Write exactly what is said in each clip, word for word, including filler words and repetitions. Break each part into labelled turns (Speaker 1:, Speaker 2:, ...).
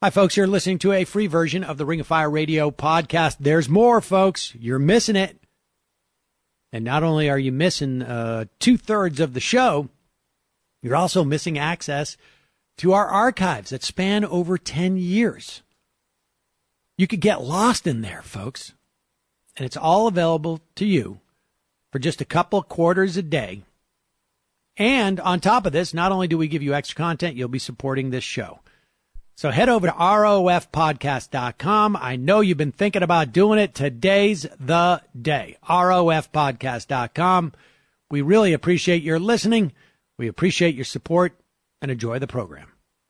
Speaker 1: Hi, folks. You're listening to a free version of the Ring of Fire Radio podcast. There's more, folks. You're missing it. And not only are you missing uh, two-thirds of the show, you're also missing access to our archives that span over ten years. You could get lost in there, folks. And it's all available to you for just a couple of quarters a day. And on top of this, not only do we give you extra content, you'll be supporting this show. So head over to R O F podcast dot com. I know you've been thinking about doing it. Today's the day. R O F podcast dot com. We really appreciate your listening. We appreciate your support, and enjoy the program.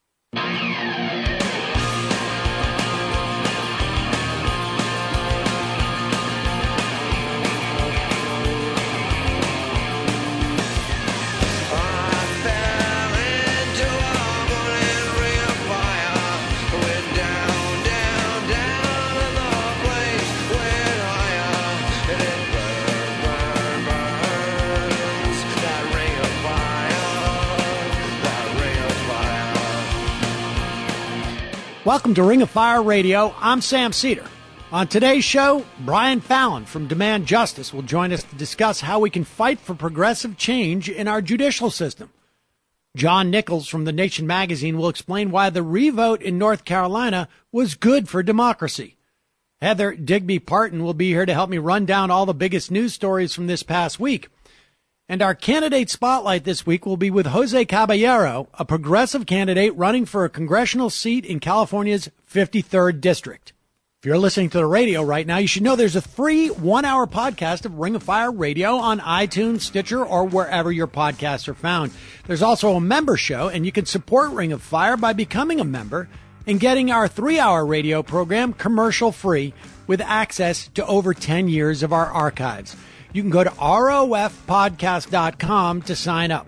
Speaker 1: Welcome to Ring of Fire Radio. I'm Sam Cedar. On today's show, Brian Fallon from Demand Justice will join us to discuss how we can fight for progressive change in our judicial system. John Nichols from The Nation magazine will explain why the revote in North Carolina was good for democracy. Heather Digby Parton will be here to help me run down all the biggest news stories from this past week. And our candidate spotlight this week will be with Jose Caballero, a progressive candidate running for a congressional seat in California's fifty-third district. If you're listening to the radio right now, you should know there's a free one-hour podcast of Ring of Fire Radio on iTunes, Stitcher, or wherever your podcasts are found. There's also a member show, and you can support Ring of Fire by becoming a member and getting our three-hour radio program commercial-free with access to over ten years of our archives. You can go to R O F podcast dot com to sign up.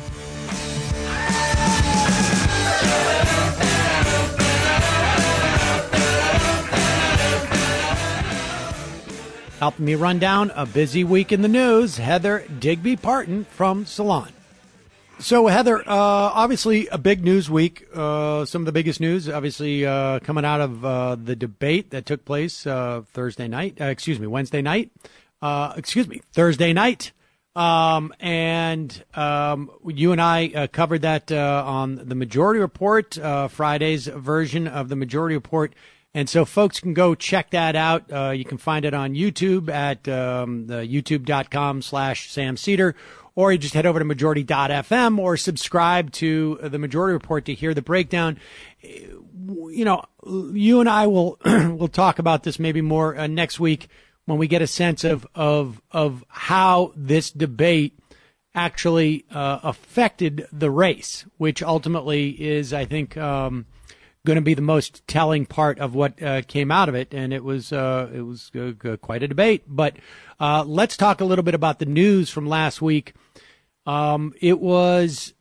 Speaker 1: Helping me run down a busy week in the news, Heather Digby Parton from Salon. So, Heather, uh, obviously a big news week. Uh, some of the biggest news, obviously, uh, coming out of uh, the debate that took place uh, Thursday night, uh, excuse me, Wednesday night. Uh, excuse me, Thursday night. Um, and um, you and I uh, covered that uh, on the Majority Report, uh, Friday's version of the Majority Report. And so folks can go check that out. Uh, you can find it on YouTube at um, the youtube.com slash Sam Cedar, or you just head over to majority dot f m or subscribe to the Majority Report to hear the breakdown. You know, you and I will will talk about this maybe more uh, next week, when we get a sense of of of how this debate actually uh, affected the race, which ultimately is, I think, um, going to be the most telling part of what uh, came out of it. And it was uh, it was uh, quite a debate. But uh, let's talk a little bit about the news from last week. Um, it was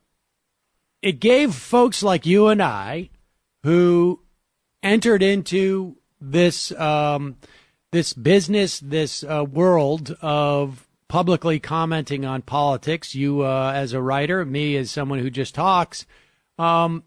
Speaker 1: it gave folks like you and I, who entered into this. Um, This business, this uh, world of publicly commenting on politics, you uh, as a writer, me as someone who just talks, um,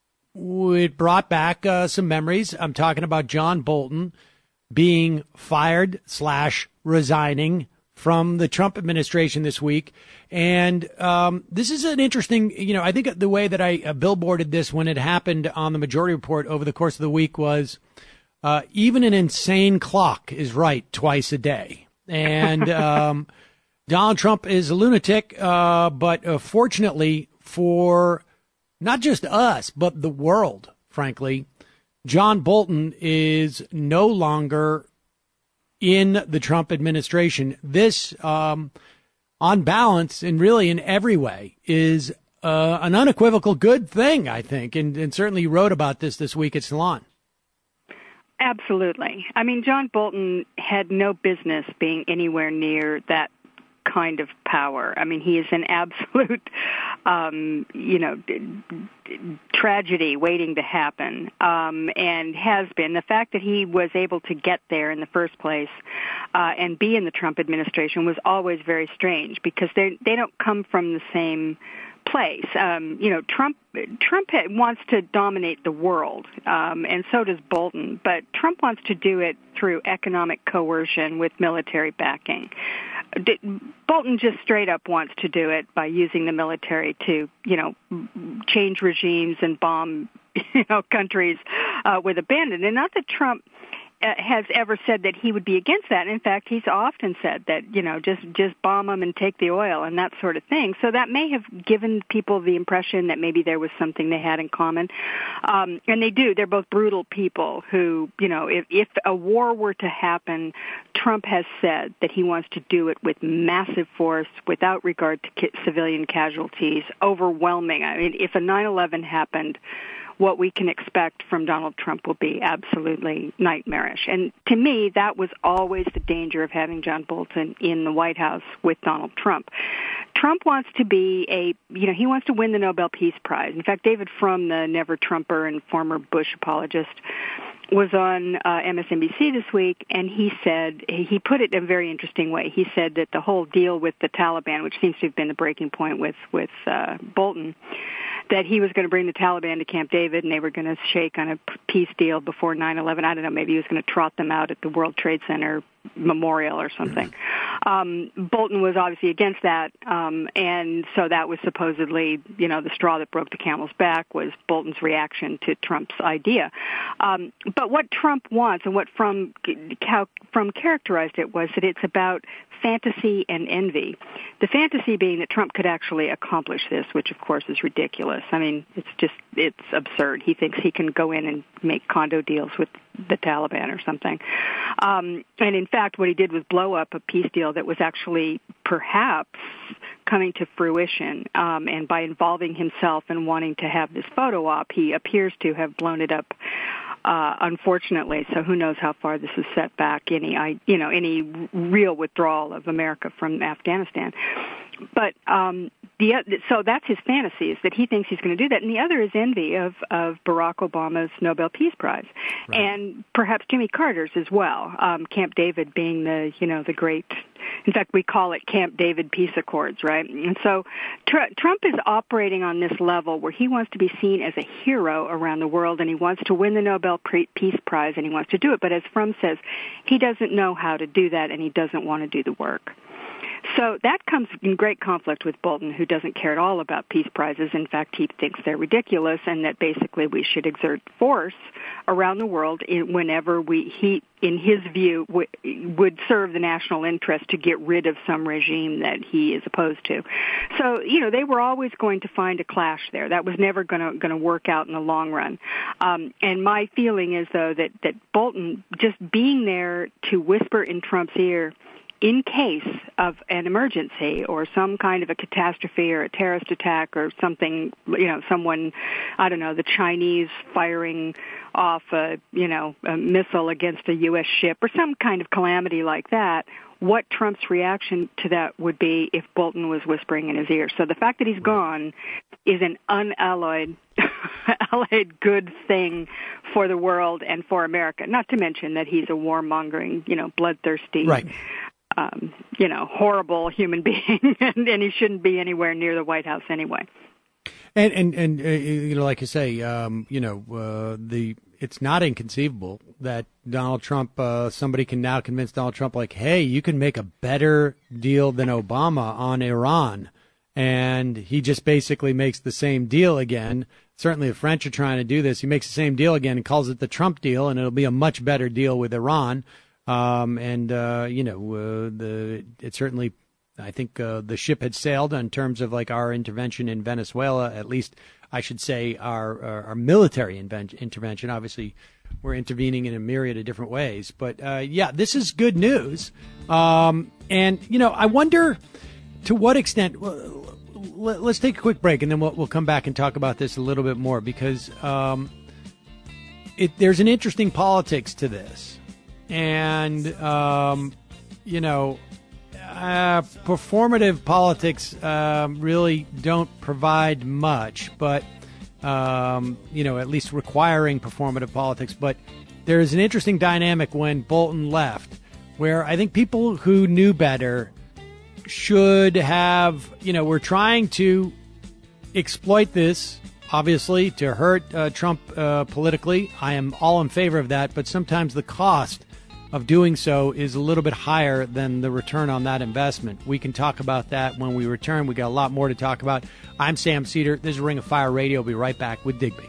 Speaker 1: it brought back uh, some memories. I'm talking about John Bolton being fired slash resigning from the Trump administration this week. And um, this is an interesting, you know, I think the way that I uh, billboarded this when it happened on the Majority Report over the course of the week was, Uh, even an insane clock is right twice a day. And um, Donald Trump is a lunatic, uh, but uh, fortunately for not just us, but the world, frankly, John Bolton is no longer in the Trump administration. This, um, on balance, and really in every way, is uh, an unequivocal good thing, I think. And, and certainly you wrote about this this week at Salon.
Speaker 2: Absolutely. I mean, John Bolton had no business being anywhere near that kind of power. I mean, he is an absolute, um, you know, d- d- tragedy waiting to happen, um, and has been. The fact that he was able to get there in the first place uh, and be in the Trump administration was always very strange, because they they don't come from the same place. Um, you know, Trump Trump wants to dominate the world, um, and so does Bolton. But Trump wants to do it through economic coercion with military backing. Bolton just straight up wants to do it by using the military to, you know, change regimes and bomb, you know, countries uh, with abandon. And not that Trump has ever said that he would be against that. In fact, he's often said that, you know, just, just bomb them and take the oil and that sort of thing. So that may have given people the impression that maybe there was something they had in common. Um, and they do. They're both brutal people who, you know, if, if a war were to happen, Trump has said that he wants to do it with massive force, without regard to ki- civilian casualties, overwhelming. I mean, if a nine eleven happened, what we can expect from Donald Trump will be absolutely nightmarish. And to me, that was always the danger of having John Bolton in the White House with Donald Trump. Trump wants to be a, you know, he wants to win the Nobel Peace Prize. In fact, David Frum, the never-Trumper and former Bush apologist, was on uh, M S N B C this week, and he said, he put it in a very interesting way. He said that the whole deal with the Taliban, which seems to have been the breaking point with, with uh, Bolton, that he was going to bring the Taliban to Camp David and they were going to shake on a peace deal before nine eleven. I don't know, maybe he was going to trot them out at the World Trade Center memorial or something. Um, Bolton was obviously against that, um, and so that was supposedly, you know, the straw that broke the camel's back was Bolton's reaction to Trump's idea. Um, but what Trump wants and what Frum, how Frum characterized it was that it's about fantasy and envy. The fantasy being that Trump could actually accomplish this, which of course is ridiculous. I mean, it's just, it's absurd. He thinks he can go in and make condo deals with the Taliban or something. Um, and in fact, what he did was blow up a peace deal that was actually perhaps coming to fruition. Um, and by involving himself and wanting to have this photo op, he appears to have blown it up. Uh, unfortunately, so who knows how far this has set back any, you know, any real withdrawal of America from Afghanistan. But um, the so that's his fantasy, is that he thinks he's going to do that, and the other is envy of, of Barack Obama's Nobel Peace Prize, right. And perhaps Jimmy Carter's as well. Um, Camp David being the, you know, the great. In fact, we call it Camp David Peace Accords, right? And so tr- Trump is operating on this level where he wants to be seen as a hero around the world, and he wants to win the Nobel Peace Prize, and he wants to do it. But as Frum says, he doesn't know how to do that, and he doesn't want to do the work. So that comes in great conflict with Bolton, who doesn't care at all about peace prizes. In fact, he thinks they're ridiculous, and that basically we should exert force around the world whenever we, he, in his view, w- would serve the national interest to get rid of some regime that he is opposed to. So, you know, they were always going to find a clash there. That was never going to going to work out in the long run. Um, and my feeling is, though, that, that Bolton just being there to whisper in Trump's ear, in case of an emergency or some kind of a catastrophe or a terrorist attack or something, you know, someone, I don't know, the Chinese firing off a, you know, a missile against a U S ship or some kind of calamity like that, what Trump's reaction to that would be if Bolton was whispering in his ear. So the fact that he's gone is an unalloyed allied good thing for the world and for America, not to mention that he's a warmongering, you know, bloodthirsty,
Speaker 1: right.
Speaker 2: Um, you know, horrible human being, and, and he shouldn't be anywhere near the White House anyway.
Speaker 1: And and and uh, you know, like you say, um, you know, uh, the it's not inconceivable that Donald Trump, uh, somebody can now convince Donald Trump, like, hey, you can make a better deal than Obama on Iran, and he just basically makes the same deal again. Certainly, the French are trying to do this. He makes the same deal again and calls it the Trump deal, and it'll be a much better deal with Iran. Um, and, uh, you know, uh, the, it certainly, I think, uh, the ship had sailed in terms of like our intervention in Venezuela, at least I should say our, our, our military inven- intervention. Obviously, we're intervening in a myriad of different ways, but, uh, yeah, this is good news. Um, and, you know, I wonder to what extent, well, let's take a quick break and then we'll, we'll come back and talk about this a little bit more because, um, it, there's an interesting politics to this. And, um, you know, uh, performative politics um, really don't provide much, but, um, you know, at least requiring performative politics. But there is an interesting dynamic when Bolton left, where I think people who knew better should have, you know, were trying to exploit this, obviously, to hurt uh, Trump uh, politically. I am all in favor of that, but sometimes the cost of doing so is a little bit higher than the return on that investment. We can talk about that when we return. We got a lot more to talk about. I'm Sam Cedar. This is Ring of Fire Radio. We'll be right back with Digby.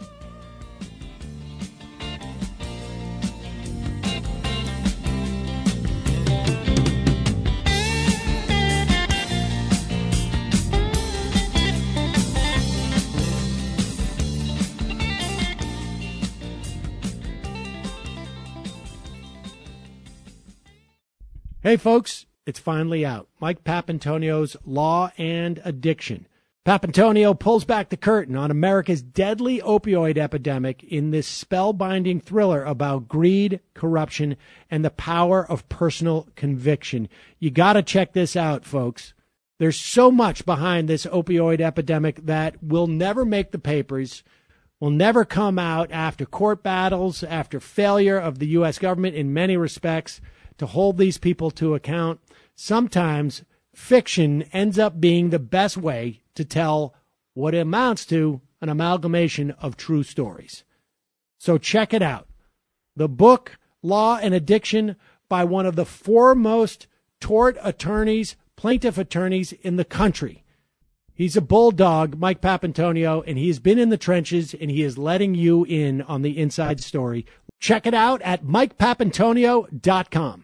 Speaker 1: Hey, folks, it's finally out. Mike Papantonio's Law and Addiction. Papantonio pulls back the curtain on America's deadly opioid epidemic in this spellbinding thriller about greed, corruption, and the power of personal conviction. You got to check this out, folks. There's so much behind this opioid epidemic that will never make the papers, will never come out after court battles, after failure of the U S government in many respects to hold these people to account. Sometimes fiction ends up being the best way to tell what amounts to an amalgamation of true stories. So check it out. The book, Law and Addiction, by one of the foremost tort attorneys, plaintiff attorneys in the country. He's a bulldog, Mike Papantonio, and he has been in the trenches, and he is letting you in on the inside story. Check it out at mike papantonio dot com.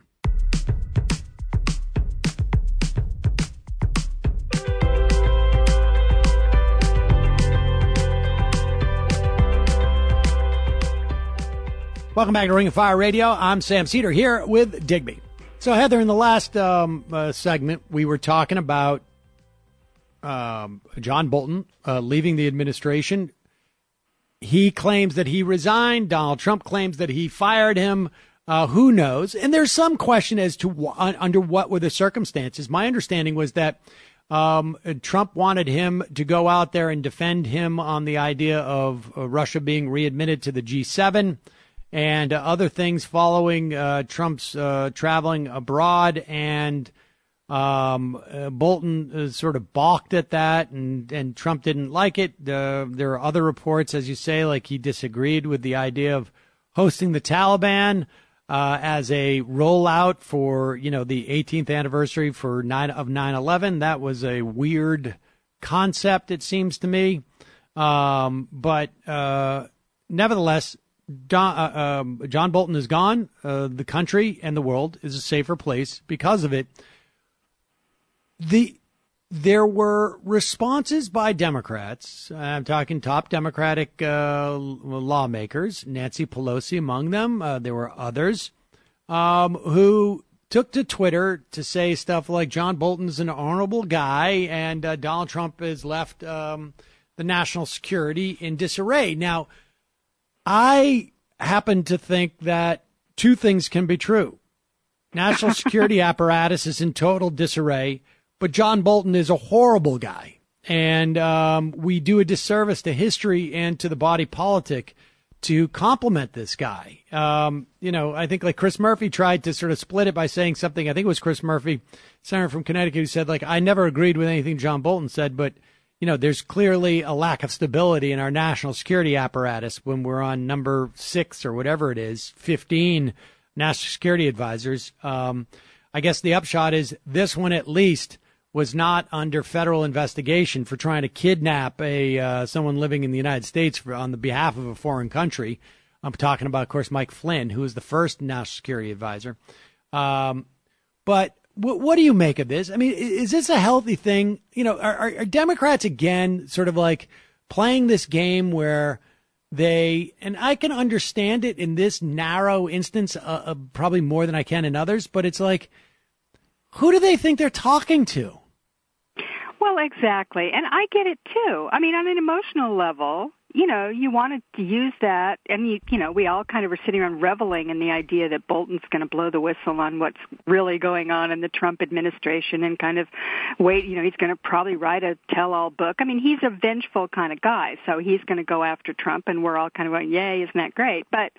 Speaker 1: Welcome back to Ring of Fire Radio. I'm Sam Cedar here with Digby. So, Heather, in the last um, uh, segment, we were talking about um, John Bolton uh, leaving the administration. He claims that he resigned. Donald Trump claims that he fired him. Uh, who knows? And there's some question as to w- under what were the circumstances. My understanding was that um, Trump wanted him to go out there and defend him on the idea of uh, Russia being readmitted to the G seven. And uh, other things following uh, Trump's uh, traveling abroad, and um, uh, Bolton uh, sort of balked at that, and, and Trump didn't like it. Uh, there are other reports, as you say, like he disagreed with the idea of hosting the Taliban uh, as a rollout for, you know, the eighteenth anniversary for nine of nine eleven. That was a weird concept, it seems to me. Um, but uh, nevertheless, Don, uh, um, John Bolton is gone. Uh, the country and the world is a safer place because of it. The there were responses by Democrats. I'm talking top Democratic uh, lawmakers, Nancy Pelosi among them. Uh, there were others um, who took to Twitter to say stuff like John Bolton's an honorable guy and uh, Donald Trump has left um, the national security in disarray. Now, I happen to think that two things can be true. National security apparatus is in total disarray, but John Bolton is a horrible guy. And um, we do a disservice to history and to the body politic to compliment this guy. Um, you know, I think like Chris Murphy tried to sort of split it by saying something. I think it was Chris Murphy, senator from Connecticut, who said, like, I never agreed with anything John Bolton said, but you know, there's clearly a lack of stability in our national security apparatus when we're on number six or whatever it is, fifteen national security advisors. Um, I guess the upshot is this one at least was not under federal investigation for trying to kidnap a uh, someone living in the United States for, on the behalf of a foreign country. I'm talking about, of course, Mike Flynn, who was the first national security advisor. Um, but what do you make of this? I mean, is this a healthy thing? You know, are, are Democrats again sort of like playing this game where they, and I can understand it in this narrow instance, uh, uh, probably more than I can in others, but it's like, who do they think they're talking to?
Speaker 2: Well, exactly. And I get it, too. I mean, on an emotional level, you know, you wanted to use that, and, you, you know, we all kind of were sitting around reveling in the idea that Bolton's going to blow the whistle on what's really going on in the Trump administration and kind of wait, you know, he's going to probably write a tell-all book. I mean, he's a vengeful kind of guy, so he's going to go after Trump, and we're all kind of going, yay, isn't that great? But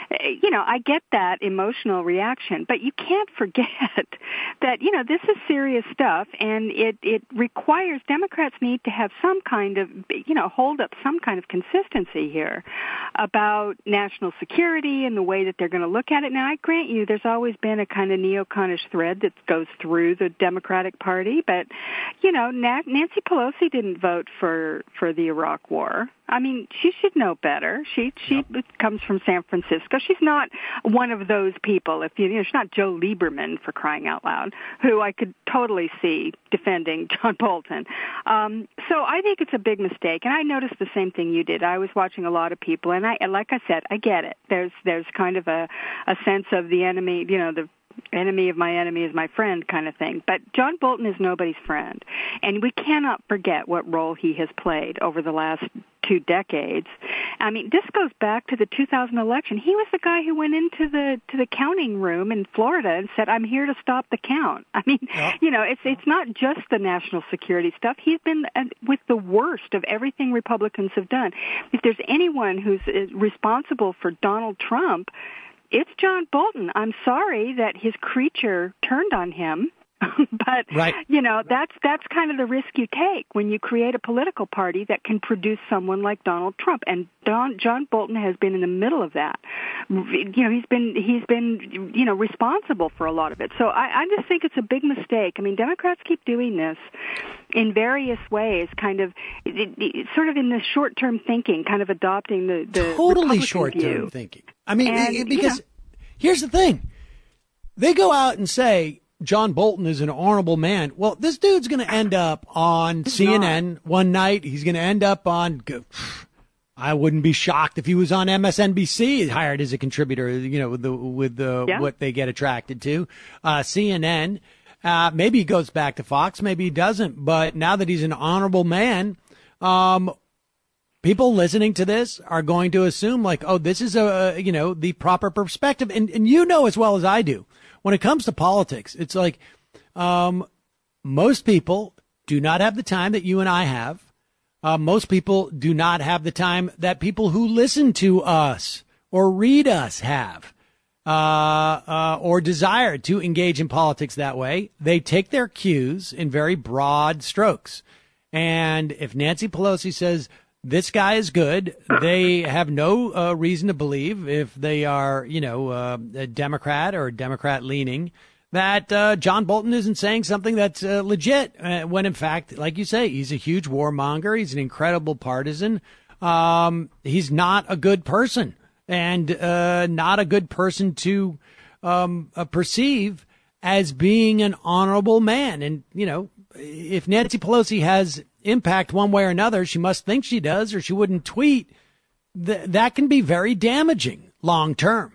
Speaker 2: you know, I get that emotional reaction, but you can't forget that, you know, this is serious stuff, and it, it requires Democrats need to have some kind of, you know, hold up some kind of consistency here about national security and the way that they're going to look at it. Now, I grant you there's always been a kind of neoconish thread that goes through the Democratic Party, but, you know, Nancy Pelosi didn't vote for, for the Iraq War. I mean, she should know better. She she yep. comes from San Francisco. She's not one of those people. If you, you know, she's not Joe Lieberman, for crying out loud, who I could totally see defending John Bolton. Um, so I think it's a big mistake, and I noticed the same thing you did. I was watching a lot of people, and I, and like I said, I get it. There's there's kind of a a sense of the enemy, you know, the enemy of my enemy is my friend kind of thing. But John Bolton is nobody's friend. And we cannot forget what role he has played over the last two decades. I mean, this goes back to the two thousand election. He was the guy who went into the to the counting room in Florida and said, "I'm here to stop the count." I mean, yeah. you know, it's it's not just the national security stuff. He's been with the worst of everything Republicans have done. If there's anyone who's responsible for Donald Trump, it's John Bolton. I'm sorry that his creature turned on him, but
Speaker 1: right.
Speaker 2: you know that's that's kind of the risk you take when you create a political party that can produce someone like Donald Trump. And Don, John Bolton has been in the middle of that. You know, he's been he's been you know responsible for a lot of it. So I, I just think it's a big mistake. I mean, Democrats keep doing this in various ways, kind of it, it, sort of in the short-term thinking, kind of adopting the, the
Speaker 1: totally short-term thinking. I mean, and, because you know, here's the thing. They go out and say John Bolton is an honorable man. Well, this dude's going to end up on C N N
Speaker 2: not.
Speaker 1: one night. He's going to end up on, I wouldn't be shocked if he was on M S N B C, hired as a contributor, you know, with the, with the,
Speaker 2: yeah.
Speaker 1: what they get attracted to. Uh, C N N, uh, maybe he goes back to Fox, maybe he doesn't. But now that he's an honorable man, um, people listening to this are going to assume like, oh, this is a, you know, the proper perspective. And, and you know as well as I do, when it comes to politics, it's like, um, most people do not have the time that you and I have. Uh, most people do not have the time that people who listen to us or read us have, uh, uh, or desire to engage in politics that way. They take their cues in very broad strokes. And if Nancy Pelosi says, this guy is good, they have no uh, reason to believe, if they are, you know, uh, a Democrat or Democrat leaning, that uh, John Bolton isn't saying something that's uh, legit, uh, when in fact, like you say, he's a huge warmonger. He's an incredible partisan. Um, he's not a good person, and uh, not a good person to um, uh, perceive as being an honorable man. And, you know, if Nancy Pelosi has impact one way or another, she must think she does, or she wouldn't tweet. Th- that can be very damaging long term.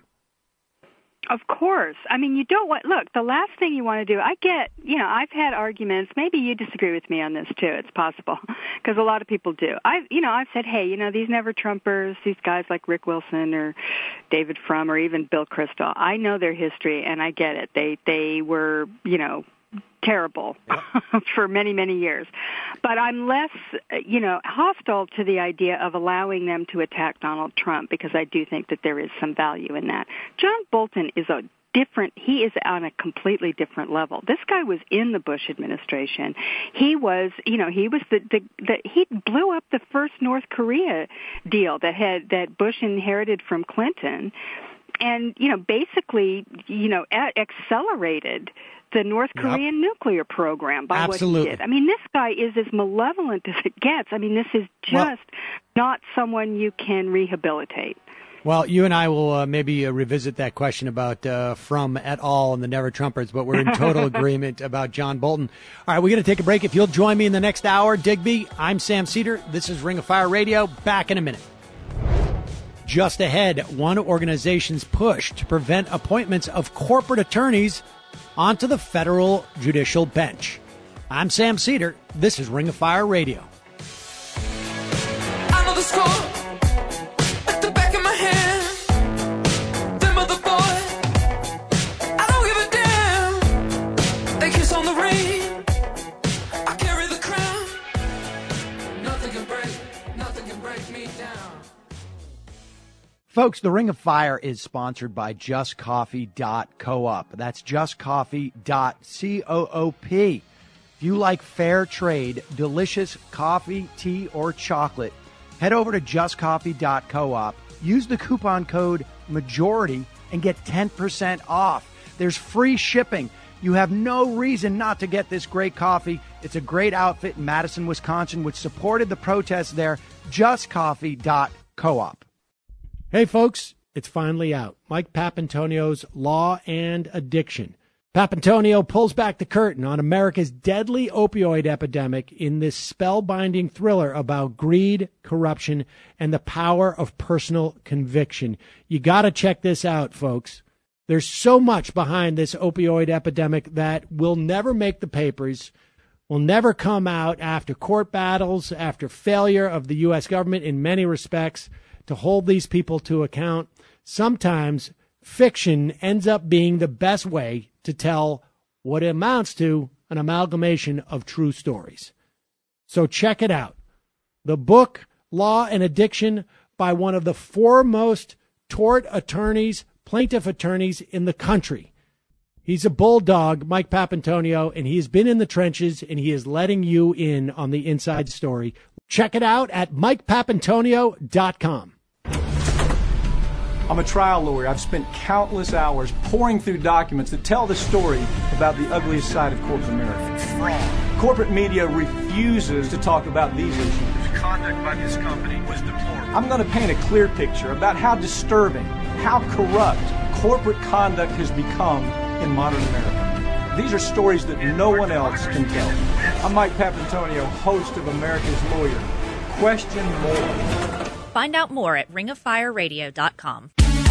Speaker 2: Of course. I mean, you don't want, look, the last thing you want to do, I get, you know, I've had arguments, maybe you disagree with me on this too, it's possible, because a lot of people do. I've, you know, I've said, hey, you know, these never-Trumpers, these guys like Rick Wilson or David Frum or even Bill Kristol, I know their history and I get it. They, they were, you know, terrible for many, many years. But I'm less, you know, hostile to the idea of allowing them to attack Donald Trump, because I do think that there is some value in that. John Bolton is a different, he is on a completely different level. This guy was in the Bush administration. He was, you know, he was the, the, the he blew up the first North Korea deal that had, that Bush inherited from Clinton. And, you know, basically, you know, a- accelerated the North Korean yep. nuclear program by
Speaker 1: Absolutely.
Speaker 2: what he did. I mean, this guy is as malevolent as it gets. I mean, this is just well, not someone you can rehabilitate.
Speaker 1: Well, you and I will uh, maybe uh, revisit that question about uh, Frum et al. And the Never-Trumpers, but we're in total agreement about John Bolton. All right, we're going to take a break. If you'll join me in the next hour, Digby, I'm Sam Cedar. This is Ring of Fire Radio. Back in a minute. Just ahead, one organization's push to prevent appointments of corporate attorneys onto the federal judicial bench. I'm Sam Cedar. This is Ring of Fire Radio.
Speaker 3: I know the score at the back of my hand. Them other boy, I don't give a damn. They kiss on the ring. I carry the crown. Nothing can break, nothing can break me down.
Speaker 4: Folks, the Ring of Fire is sponsored by just coffee dot coop. That's just coffee dot coop. If you like fair trade, delicious coffee, tea, or chocolate, head over to just coffee dot coop. Use the coupon code MAJORITY and get ten percent off. There's free shipping. You have no reason not to get this great coffee. It's a great outfit in Madison, Wisconsin, which supported the protests there. just coffee dot coop.
Speaker 1: Hey, folks, it's finally out. Mike Papantonio's Law and Addiction. Papantonio pulls back the curtain on America's deadly opioid epidemic in this spellbinding thriller about greed, corruption, and the power of personal conviction. You got to check this out, folks. There's so much behind this opioid epidemic that will never make the papers, will never come out after court battles, after failure of the U S government in many respects to hold these people to account. Sometimes fiction ends up being the best way to tell what amounts to an amalgamation of true stories. So check it out. The book, Law and Addiction, by one of the foremost tort attorneys, plaintiff attorneys in the country. He's a bulldog, Mike Papantonio, and he has been in the trenches, and he is letting you in on the inside story. Check it out at mike papantonio dot com.
Speaker 5: I'm a trial lawyer. I've spent countless hours pouring through documents that tell the story about the ugliest side of corporate America. Corporate media refuses to talk about these issues.
Speaker 6: The conduct by this company was deplorable.
Speaker 5: I'm going to paint a clear picture about how disturbing, how corrupt corporate conduct has become in modern America. These are stories that no one else can tell. I'm Mike Papantonio, host of America's Lawyer. Question more.
Speaker 7: Find out more at ring of fire radio dot com.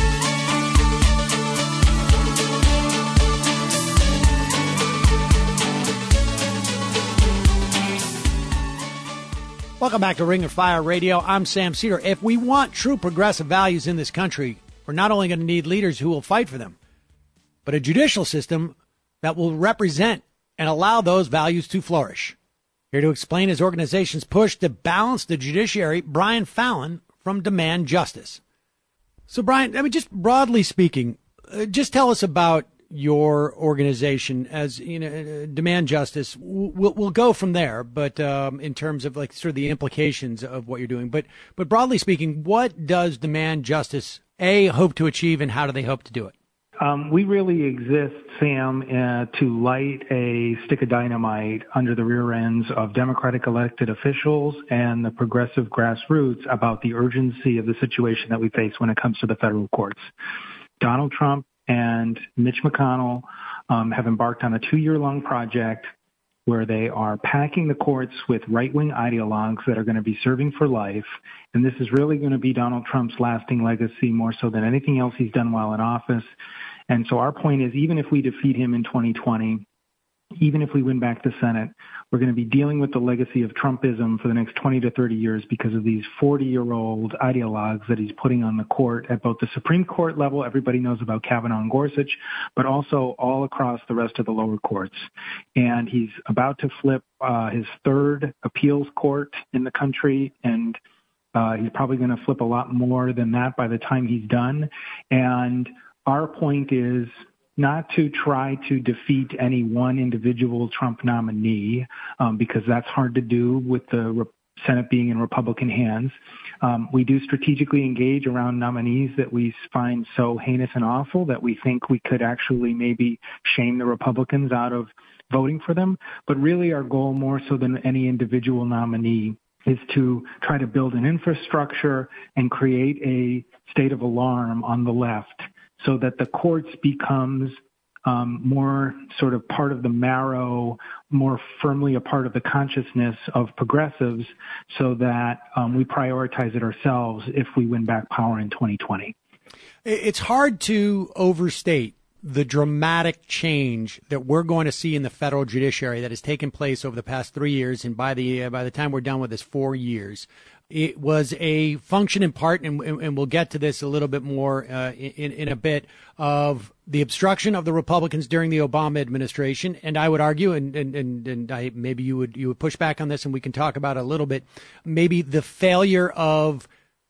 Speaker 1: Welcome back to Ring of Fire Radio. I'm Sam Cedar. If we want true progressive values in this country, we're not only going to need leaders who will fight for them, but a judicial system that will represent and allow those values to flourish. Here to explain his organization's push to balance the judiciary, Brian Fallon from Demand Justice. So, Brian, I mean, just broadly speaking, uh, just tell us about your organization as, you know, uh, Demand Justice. We'll, we'll go from there, but um, in terms of like sort of the implications of what you're doing. But but broadly speaking, what does Demand Justice, A, hope to achieve, and how do they hope to do it?
Speaker 8: Um, we really exist, Sam, uh, to light a stick of dynamite under the rear ends of Democratic elected officials and the progressive grassroots about the urgency of the situation that we face when it comes to the federal courts. Donald Trump and Mitch McConnell um, have embarked on a two-year-long project where they are packing the courts with right-wing ideologues that are going to be serving for life. And this is really going to be Donald Trump's lasting legacy more so than anything else he's done while in office. And so our point is, even if we defeat him in twenty twenty, even if we win back the Senate, we're going to be dealing with the legacy of Trumpism for the next twenty to thirty years because of these forty-year-old ideologues that he's putting on the court at both the Supreme Court level. Everybody knows about Kavanaugh and Gorsuch, but also all across the rest of the lower courts. And he's about to flip uh, his third appeals court in the country, and uh, he's probably going to flip a lot more than that by the time he's done. And our point is not to try to defeat any one individual Trump nominee, um, because that's hard to do with the Re- Senate being in Republican hands. Um, we do strategically engage around nominees that we find so heinous and awful that we think we could actually maybe shame the Republicans out of voting for them. But really our goal, more so than any individual nominee, is to try to build an infrastructure and create a state of alarm on the left, so that the courts becomes um, more sort of part of the marrow, more firmly a part of the consciousness of progressives, so that um, we prioritize it ourselves if we win back power in twenty twenty.
Speaker 1: It's hard to overstate the dramatic change that we're going to see in the federal judiciary that has taken place over the past three years. And by the, uh, by the time we're done with this four years, it was a function in part, and, and we'll get to this a little bit more uh, in, in a bit, of the obstruction of the Republicans during the Obama administration. And I would argue, and, and, and, and I, maybe you would, you would push back on this and we can talk about it a little bit, maybe the failure of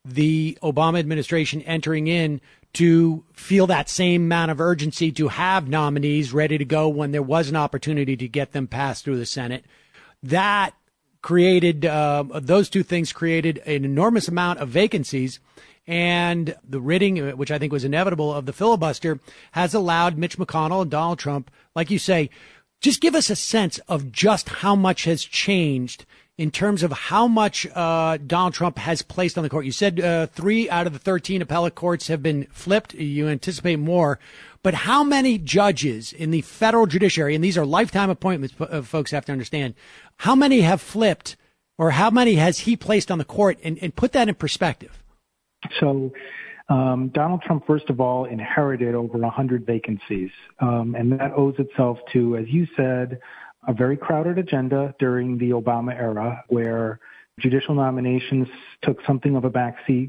Speaker 1: the Obama administration entering in to feel that same amount of urgency to have nominees ready to go when there was an opportunity to get them passed through the Senate. That created, uh, those two things created an enormous amount of vacancies. And the ridding, which I think was inevitable, of the filibuster has allowed Mitch McConnell and Donald Trump, like you say, just give us a sense of just how much has changed in terms of how much uh, Donald Trump has placed on the court. You said uh, three out of the thirteen appellate courts have been flipped. You anticipate more. But how many judges in the federal judiciary, and these are lifetime appointments, uh, folks have to understand, how many have flipped, or how many has he placed on the court? And, and put that in perspective.
Speaker 8: So um, Donald Trump, first of all, inherited over one hundred vacancies. Um, and that owes itself to, as you said, a very crowded agenda during the Obama era, where judicial nominations took something of a backseat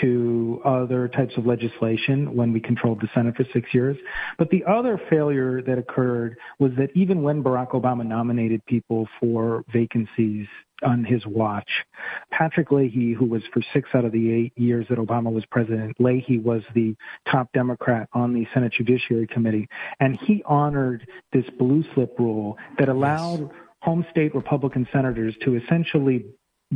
Speaker 8: to other types of legislation when we controlled the Senate for six years. But the other failure that occurred was that even when Barack Obama nominated people for vacancies on his watch, Patrick Leahy, who was for six out of the eight years that Obama was president, Leahy was the top Democrat on the Senate Judiciary Committee, and he honored this blue slip rule that allowed yes. home state Republican senators to essentially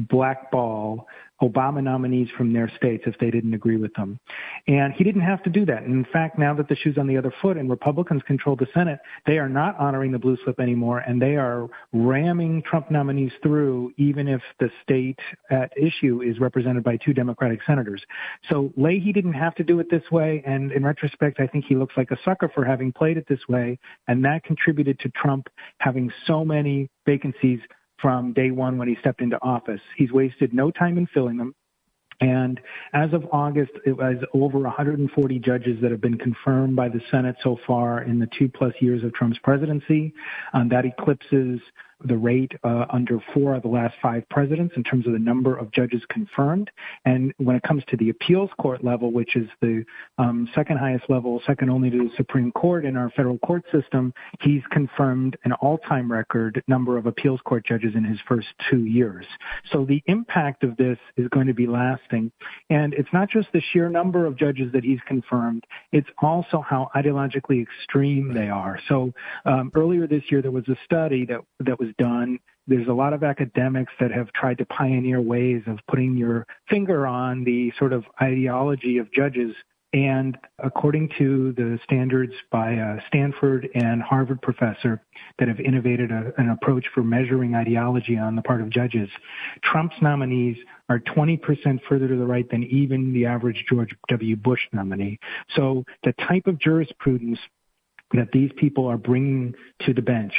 Speaker 8: blackball Obama nominees from their states if they didn't agree with them. And he didn't have to do that. And in fact, now that the shoe's on the other foot and Republicans control the Senate, they are not honoring the blue slip anymore, and they are ramming Trump nominees through, even if the state at issue is represented by two Democratic senators. So Leahy didn't have to do it this way, and in retrospect, I think he looks like a sucker for having played it this way, and that contributed to Trump having so many vacancies from day one when he stepped into office. He's wasted no time in filling them. And as of August, it was over one hundred forty judges that have been confirmed by the Senate so far in the two plus years of Trump's presidency. Um, that eclipses the rate uh, under four of the last five presidents in terms of the number of judges confirmed. And when it comes to the appeals court level, which is the um, second highest level, second only to the Supreme Court in our federal court system, he's confirmed an all-time record number of appeals court judges in his first two years. So the impact of this is going to be lasting. And it's not just the sheer number of judges that he's confirmed, it's also how ideologically extreme they are. So um, earlier this year, there was a study that, that was done. There's a lot of academics that have tried to pioneer ways of putting your finger on the sort of ideology of judges. And according to the standards by a Stanford and Harvard professor that have innovated a, an approach for measuring ideology on the part of judges, Trump's nominees are twenty percent further to the right than even the average George W. Bush nominee. So the type of jurisprudence that these people are bringing to the bench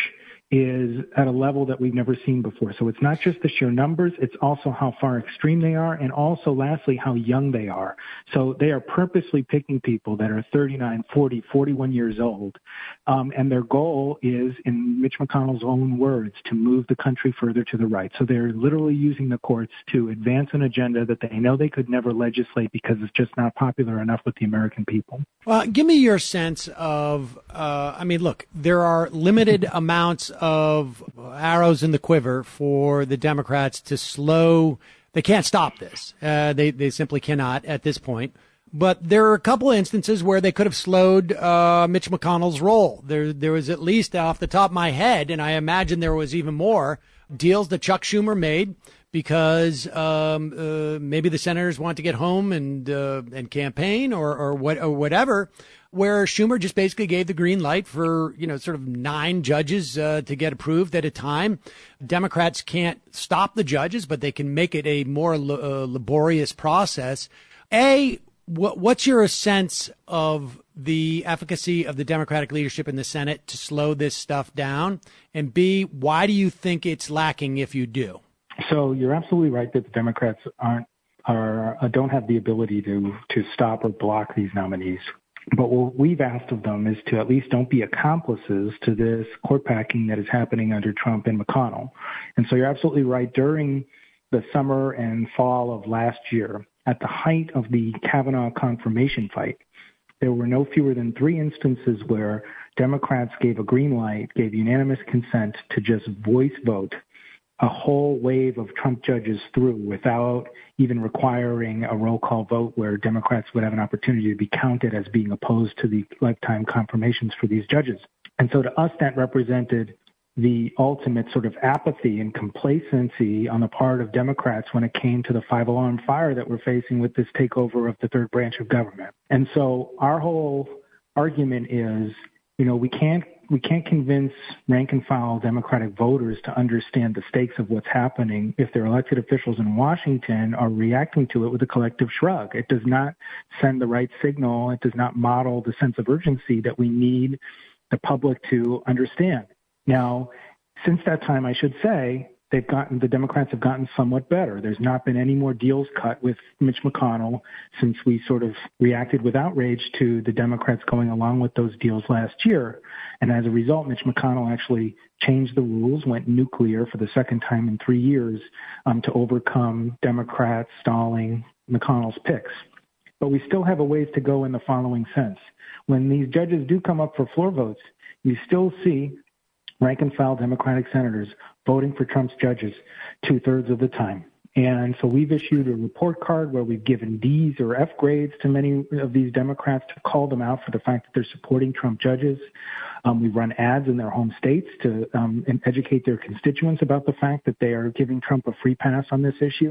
Speaker 8: is at a level that we've never seen before. So it's not just the sheer numbers, it's also how far extreme they are, and also, lastly, how young they are. So they are purposely picking people that are thirty-nine, forty, forty-one years old, um, and their goal is, in Mitch McConnell's own words, to move the country further to the right. So they're literally using the courts to advance an agenda that they know they could never legislate because it's just not popular enough with the American people.
Speaker 1: Well, give me your sense of, uh, I mean, look, there are limited amounts of arrows in the quiver for the Democrats to slow. They can't stop this. Uh, they, they simply cannot at this point. But there are a couple of instances where they could have slowed uh, Mitch McConnell's roll. There, there was at least off the top of my head, and I imagine there was even more, deals that Chuck Schumer made because um, uh, maybe the senators want to get home and uh, and campaign or or what or whatever, where Schumer just basically gave the green light for, you know, sort of nine judges uh, to get approved at a time. Democrats can't stop the judges, but they can make it a more uh, laborious process. A, wh- what's your sense of the efficacy of the Democratic leadership in the Senate to slow this stuff down? And B, why do you think it's lacking if you do?
Speaker 8: So you're absolutely right that the Democrats aren't are uh, don't have the ability to to stop or block these nominees. But what we've asked of them is to at least don't be accomplices to this court packing that is happening under Trump and McConnell. And so you're absolutely right. During the summer and fall of last year, at the height of the Kavanaugh confirmation fight, there were no fewer than three instances where Democrats gave a green light, gave unanimous consent to just voice vote a whole wave of Trump judges through without even requiring a roll call vote where Democrats would have an opportunity to be counted as being opposed to the lifetime confirmations for these judges. And so to us, that represented the ultimate sort of apathy and complacency on the part of Democrats when it came to the five-alarm fire that we're facing with this takeover of the third branch of government. And so our whole argument is, you know, we can't we can't convince rank-and-file Democratic voters to understand the stakes of what's happening if their elected officials in Washington are reacting to it with a collective shrug. It does not send the right signal. It does not model the sense of urgency that we need the public to understand. Now, since that time, I should say, they've gotten, the Democrats have gotten somewhat better. There's not been any more deals cut with Mitch McConnell since we sort of reacted with outrage to the Democrats going along with those deals last year. And as a result, Mitch McConnell actually changed the rules, went nuclear for the second time in three years um, to overcome Democrats stalling McConnell's picks. But we still have a ways to go in the following sense. When these judges do come up for floor votes, you still see rank-and-file Democratic senators voting for Trump's judges two-thirds of the time. And so we've issued a report card where we've given D's or F grades to many of these Democrats to call them out for the fact that they're supporting Trump judges. Um, we run ads in their home states to um, educate their constituents about the fact that they are giving Trump a free pass on this issue.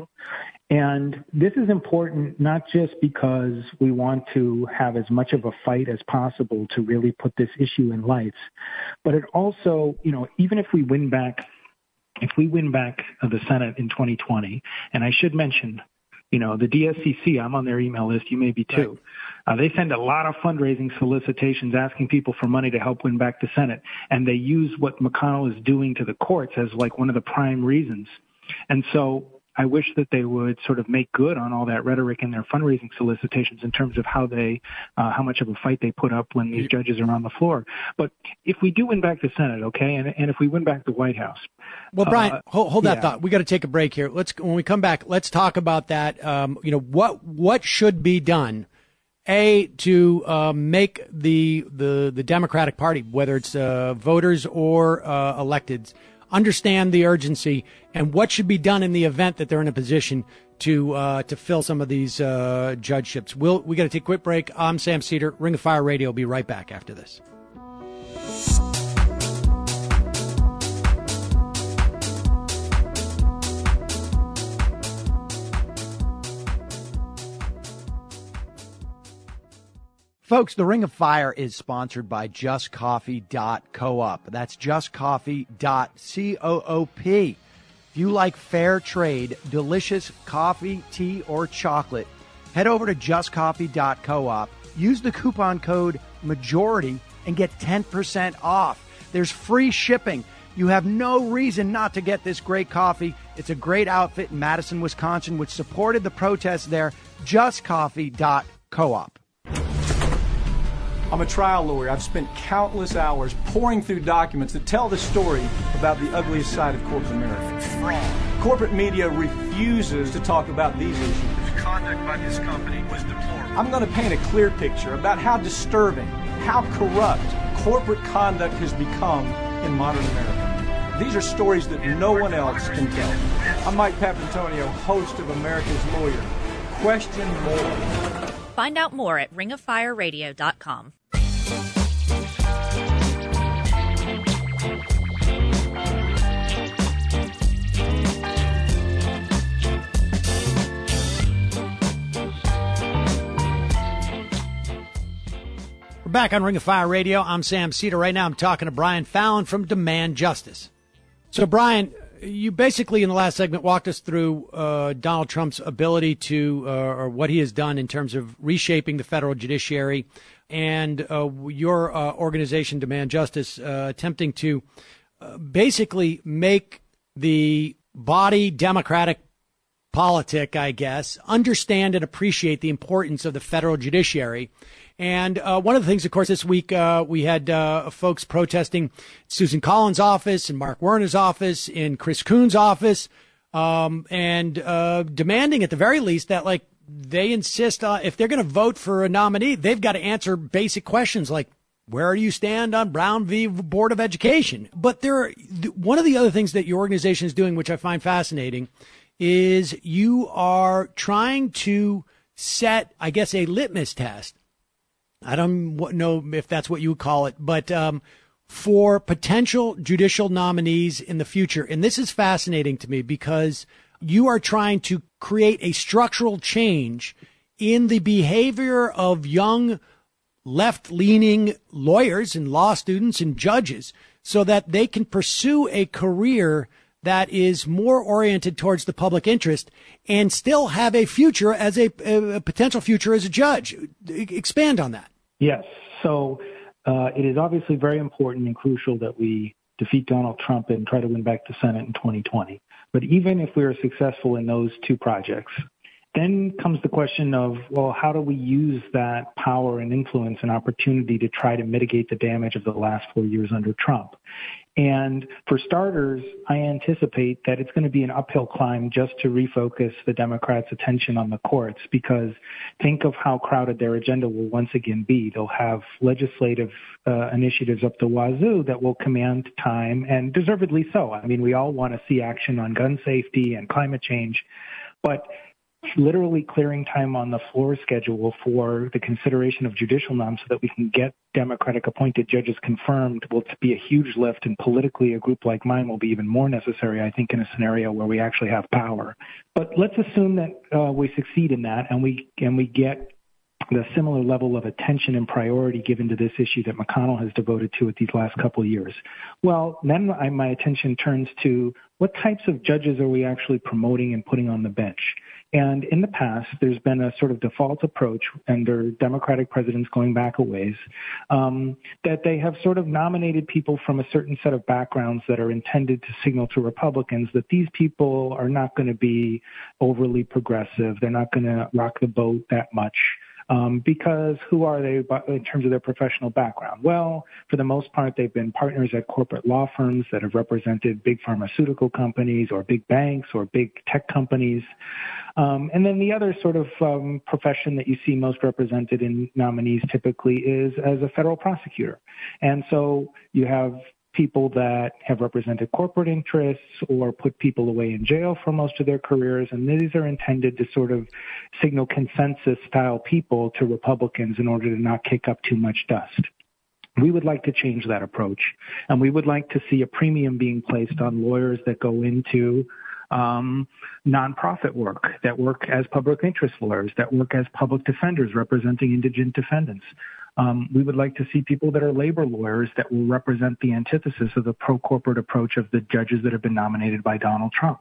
Speaker 8: And this is important not just because we want to have as much of a fight as possible to really put this issue in lights, but it also, you know, even if we win back If we win back the Senate in twenty twenty, and I should mention, you know, the D S C C, I'm on their email list, you may be too. Uh, they send a lot of fundraising solicitations asking people for money to help win back the Senate, and they use what McConnell is doing to the courts as like one of the prime reasons. And so I wish that they would sort of make good on all that rhetoric in their fundraising solicitations in terms of how they, uh, how much of a fight they put up when these judges are on the floor. But if we do win back the Senate, okay, and, and if we win back the White House.
Speaker 1: Well, Brian,
Speaker 8: uh,
Speaker 1: hold, hold that
Speaker 8: yeah.
Speaker 1: thought. We got to take a break here. Let's, when we come back, let's talk about that. Um, you know, what, what should be done, A, to, uh, make the, the, the Democratic Party, whether it's, uh, voters or, uh, electeds, understand the urgency and what should be done in the event that they're in a position to uh, to fill some of these uh, judgeships. We'll, we got to take a quick break. I'm Sam Seder. Ring of Fire Radio will be right back after this.
Speaker 4: Folks, the Ring of Fire is sponsored by just coffee dot coop. That's just coffee dot coop. If you like fair trade, delicious coffee, tea, or chocolate, head over to just coffee dot coop. Use the coupon code MAJORITY and get ten percent off. There's free shipping. You have no reason not to get this great coffee. It's a great outfit in Madison, Wisconsin, which supported the protests there. just coffee dot coop.
Speaker 5: I'm a trial lawyer. I've spent countless hours pouring through documents that tell the story about the ugliest side of corporate America. Corporate media refuses to talk about these issues.
Speaker 6: The conduct by this company was deplorable.
Speaker 5: I'm going to paint a clear picture about how disturbing, how corrupt corporate conduct has become in modern America. These are stories that no one else can tell. I'm Mike Papantonio, host of America's Lawyer. Question more.
Speaker 7: Find out more at ring of fire radio dot com.
Speaker 1: We're back on Ring of Fire Radio. I'm Sam Seder. Right now I'm talking to Brian Fallon from Demand Justice. So, Brian, you basically in the last segment walked us through uh, Donald Trump's ability to, uh, or what he has done in terms of reshaping the federal judiciary, and uh, your uh, organization, Demand Justice, uh, attempting to uh, basically make the body Democratic politic, I guess, understand and appreciate the importance of the federal judiciary. And uh, one of the things, of course, this week uh, we had uh, folks protesting Susan Collins' office and Mark Werner's office, in Chris Coons' office, um, and uh, demanding at the very least that, like, they insist on, if they're going to vote for a nominee, they've got to answer basic questions like, where do you stand on Brown v. Board of Education? But there are, one of the other things that your organization is doing, which I find fascinating, is you are trying to set, I guess, a litmus test. I don't know if that's what you would call it, but um, for potential judicial nominees in the future. And this is fascinating to me because you are trying to create a structural change in the behavior of young left-leaning lawyers and law students and judges so that they can pursue a career that is more oriented towards the public interest and still have a future as a, a potential future as a judge. Expand on that.
Speaker 8: Yes. So uh, it is obviously very important and crucial that we defeat Donald Trump and try to win back the Senate in twenty twenty. But even if we are successful in those two projects, then comes the question of, well, how do we use that power and influence and opportunity to try to mitigate the damage of the last four years under Trump? And for starters, I anticipate that it's going to be an uphill climb just to refocus the Democrats' attention on the courts, because think of how crowded their agenda will once again be. They'll have legislative uh, initiatives up the wazoo that will command time, and deservedly so. I mean, we all want to see action on gun safety and climate change, but literally clearing time on the floor schedule for the consideration of judicial noms so that we can get Democratic appointed judges confirmed will be a huge lift, and politically a group like mine will be even more necessary, I think, in a scenario where we actually have power. But let's assume that uh, we succeed in that and we and we get the similar level of attention and priority given to this issue that McConnell has devoted to it these last couple of years. Well, then I, my attention turns to what types of judges are we actually promoting and putting on the bench? And in the past, there's been a sort of default approach under Democratic presidents going back a ways, um, that they have sort of nominated people from a certain set of backgrounds that are intended to signal to Republicans that these people are not going to be overly progressive. They're not going to rock the boat that much. Um, because who are they in terms of their professional background? Well, for the most part, they've been partners at corporate law firms that have represented big pharmaceutical companies or big banks or big tech companies. Um, and then the other sort of um, profession that you see most represented in nominees typically is as a federal prosecutor. And so you have people that have represented corporate interests or put people away in jail for most of their careers, and these are intended to sort of signal consensus-style people to Republicans in order to not kick up too much dust. We would like to change that approach, and we would like to see a premium being placed on lawyers that go into um, nonprofit work, that work as public interest lawyers, that work as public defenders representing indigent defendants. Um, we would like to see people that are labor lawyers that will represent the antithesis of the pro-corporate approach of the judges that have been nominated by Donald Trump.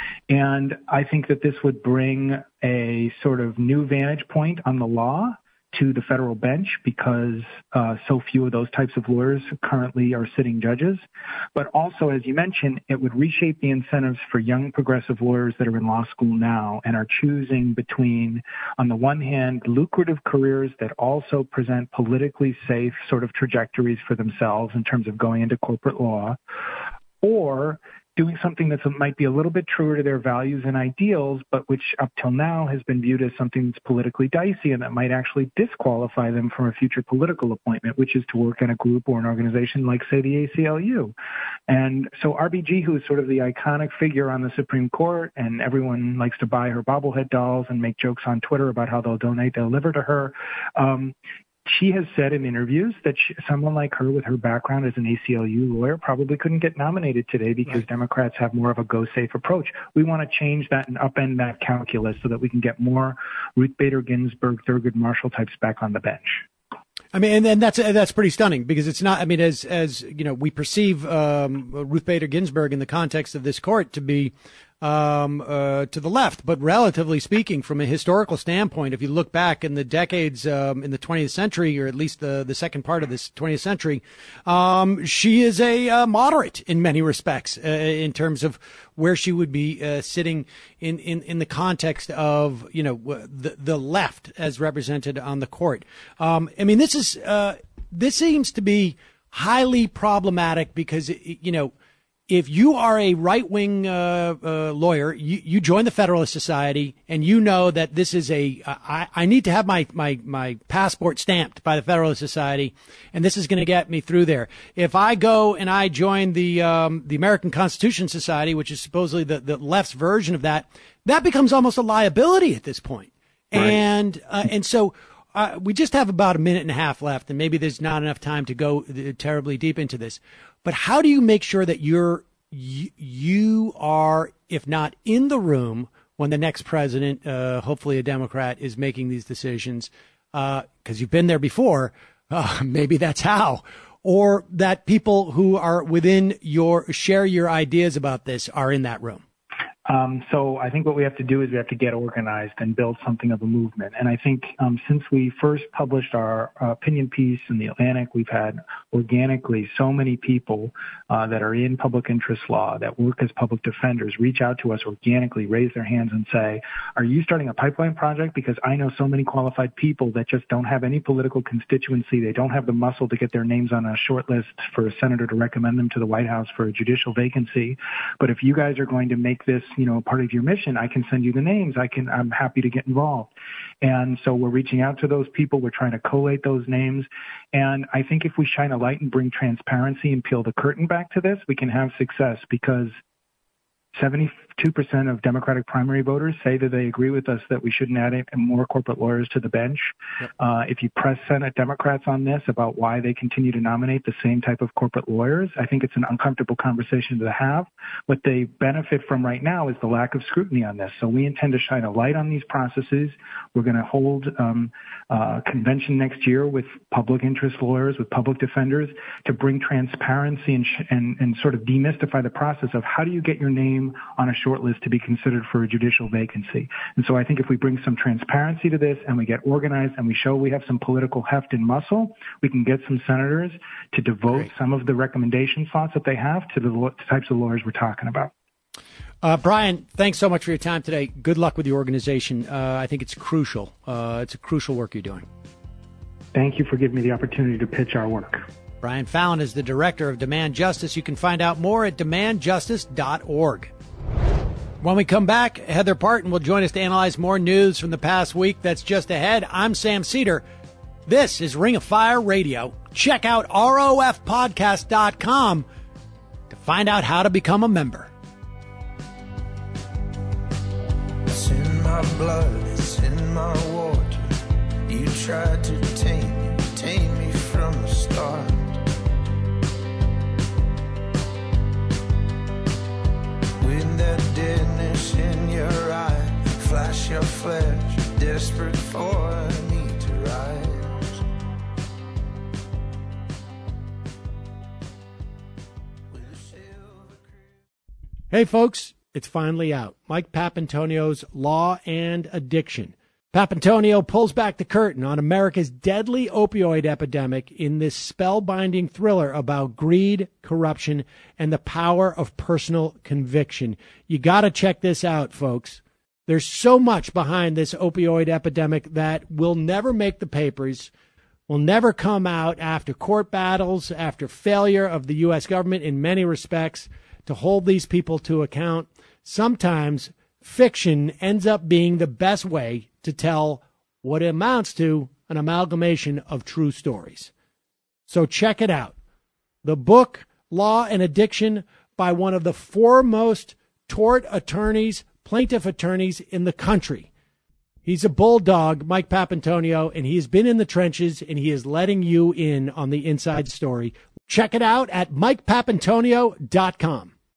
Speaker 8: And I think that this would bring a sort of new vantage point on the law to the federal bench, because uh, so few of those types of lawyers currently are sitting judges. But also, as you mentioned, it would reshape the incentives for young progressive lawyers that are in law school now and are choosing between, on the one hand, lucrative careers that also present politically safe sort of trajectories for themselves in terms of going into corporate law, or doing something that might be a little bit truer to their values and ideals, but which up till now has been viewed as something that's politically dicey and that might actually disqualify them from a future political appointment, which is to work in a group or an organization like, say, the A C L U. And so R B G, who is sort of the iconic figure on the Supreme Court, and everyone likes to buy her bobblehead dolls and make jokes on Twitter about how they'll donate their liver to her, um, she has said in interviews that she, someone like her with her background as an A C L U lawyer probably couldn't get nominated today because right. Democrats have more of a go-safe approach. We want to change that and upend that calculus so that we can get more Ruth Bader Ginsburg, Thurgood Marshall types back on the bench.
Speaker 1: I mean, and, and that's that's pretty stunning, because it's not. I mean, as as you know, we perceive um, Ruth Bader Ginsburg in the context of this court to be um, uh, to the left, but relatively speaking, from a historical standpoint, if you look back in the decades um, in the twentieth century, or at least the the second part of this twentieth century, um, she is a uh, moderate in many respects uh, in terms of where she would be uh, sitting in, in, in the context of, you know, the the left as represented on the court. Um, I mean, this is uh, this seems to be highly problematic because, you know, if you are a right-wing uh, uh, lawyer, you, you join the Federalist Society, and you know that this is a uh, I, I need to have my, my, my passport stamped by the Federalist Society, and this is going to get me through there. If I go and I join the um, the American Constitution Society, which is supposedly the, the left's version of that, that becomes almost a liability at this point. Right. And uh, and so uh, we just have about a minute and a half left, and maybe there's not enough time to go terribly deep into this. But how do you make sure that you're you, you are, if not in the room, when the next president, uh, hopefully a Democrat, is making these decisions? Because uh, you've been there before. Uh, maybe that's how. Or that people who are within your share your ideas about this are in that room.
Speaker 8: Um, so I think what we have to do is we have to get organized and build something of a movement. And I think um, since we first published our uh, opinion piece in the Atlantic, we've had organically so many people uh, that are in public interest law, that work as public defenders, reach out to us organically, raise their hands and say, are you starting a pipeline project? Because I know so many qualified people that just don't have any political constituency. They don't have the muscle to get their names on a short list for a senator to recommend them to the White House for a judicial vacancy. But if you guys are going to make this, you know, part of your mission, I can send you the names. I can, I'm happy to get involved. And so we're reaching out to those people. We're trying to collate those names. And I think if we shine a light and bring transparency and peel the curtain back to this, we can have success, because seventy-two percent of Democratic primary voters say that they agree with us that we shouldn't add more corporate lawyers to the bench. Yep. Uh, if you press Senate Democrats on this about why they continue to nominate the same type of corporate lawyers, I think it's an uncomfortable conversation to have. What they benefit from right now is the lack of scrutiny on this. So we intend to shine a light on these processes. We're going to hold um, a convention next year with public interest lawyers, with public defenders, to bring transparency and, sh- and, and sort of demystify the process of how do you get your name on a short list to be considered for a judicial vacancy. And so I think if we bring some transparency to this and we get organized and we show we have some political heft and muscle, we can get some senators to devote Great. some of the recommendation slots that they have to the lo- types of lawyers we're talking about.
Speaker 1: Uh, Brian, thanks so much for your time today. Good luck with the organization. Uh, I think it's crucial. Uh, it's a crucial work you're doing.
Speaker 8: Thank you for giving me the opportunity to pitch our work.
Speaker 1: Brian Fallon is the director of Demand Justice. You can find out more at demand justice dot org. When we come back, Heather Parton will join us to analyze more news from the past week that's just ahead. I'm Sam Cedar. This is Ring of Fire Radio. Check out R O F podcast dot com to find out how to become a member.
Speaker 3: It's in my blood, it's in my water. You tried to tame me, tame me from the start. With that deadness in your eye, flash your flesh, desperate for me to rise.
Speaker 1: Hey folks, it's finally out. Mike Papantonio's Law and Addiction. Papantonio pulls back the curtain on America's deadly opioid epidemic in this spellbinding thriller about greed, corruption, and the power of personal conviction. You got to check this out, folks. There's so much behind this opioid epidemic that will never make the papers, will never come out after court battles, after failure of the U S government in many respects to hold these people to account. Sometimes fiction ends up being the best way to tell what amounts to an amalgamation of true stories. So check it out. The book, Law and Addiction, by one of the foremost tort attorneys, plaintiff attorneys in the country. He's a bulldog, Mike Papantonio, and he has been in the trenches, and he is letting you in on the inside story. Check it out at mike papantonio dot com.